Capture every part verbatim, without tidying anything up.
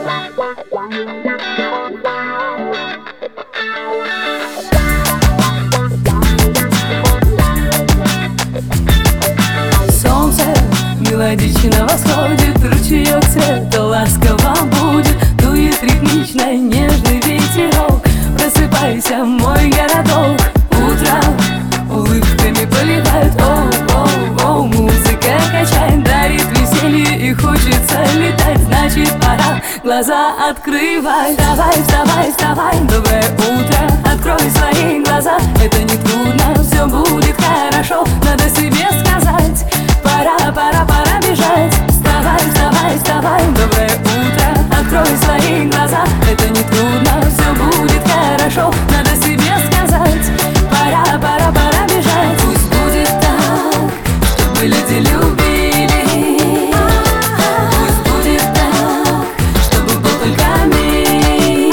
Солнце мелодично восходит, ручеек цвета ласково будет, дует ритмично нежный ветерок. Просыпайся, мой городок, утро улыбками поливает. Оу, оу, оу, музыка качает, дарит веселье и хочется летать. Значит, пора глаза открывать. Вставай, вставай, вставай, доброе утро, открой свои глаза. Это не трудно, все будет хорошо, надо себе сказать. Пора, пора, пора бежать. Вставай, вставай, вставай, доброе утро, открой свои глаза. Это не трудно, все будет хорошо, надо себе сказать. Пора, пора, пора бежать. Пусть будет так, чтобы люди любили. Пусть будет так, чтобы был только мир.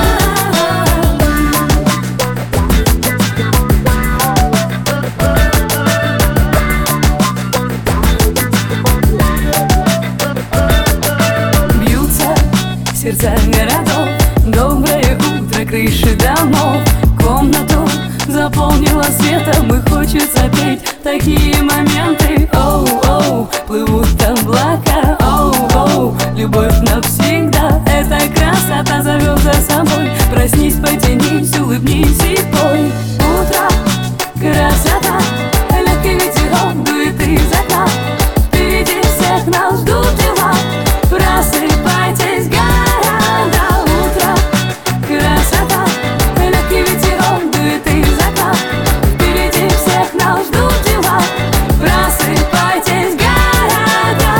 Бьются сердца городов, доброе утро, крыши домов. Комнату заполнила светом и хочется петь такие моменты. Оу, оу, плывут облака. Оу, оу, любовь навсегда. Эта красота зовет за собой. Проснись, потянись, улыбнись и пой. Утро, красота, легкий ветерок дует из окна. Впереди всех нас ждут дела. Просыпайтесь, города. Утро, красота, легкий ветерок дует из окна. Впереди всех нас ждут дела. Просыпайтесь, города.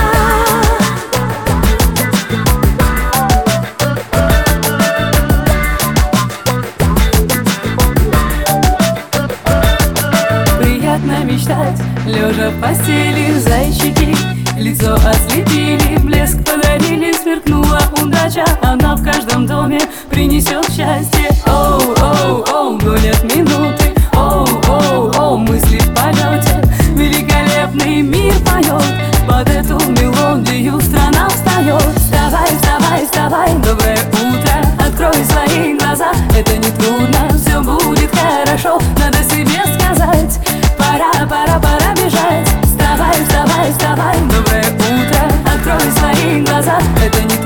Приятно мечтать, лежа в постели, зайчики лицо ослепили, блеск подарили, сверкнула удача. Она в каждом доме принесет счастье. Оу, оу, оу, гонят минуты. Оу, оу, оу, мысли в полете. Великолепный мир поет, под эту мелодию страна встает. Вставай, вставай, вставай, доброе утро, открой свои глаза. Это не трудно, все будет хорошо, надо себе сказать. Пора, пора, пора бежать. Вставай, вставай, вставай, доброе утро, открой свои глаза. Это не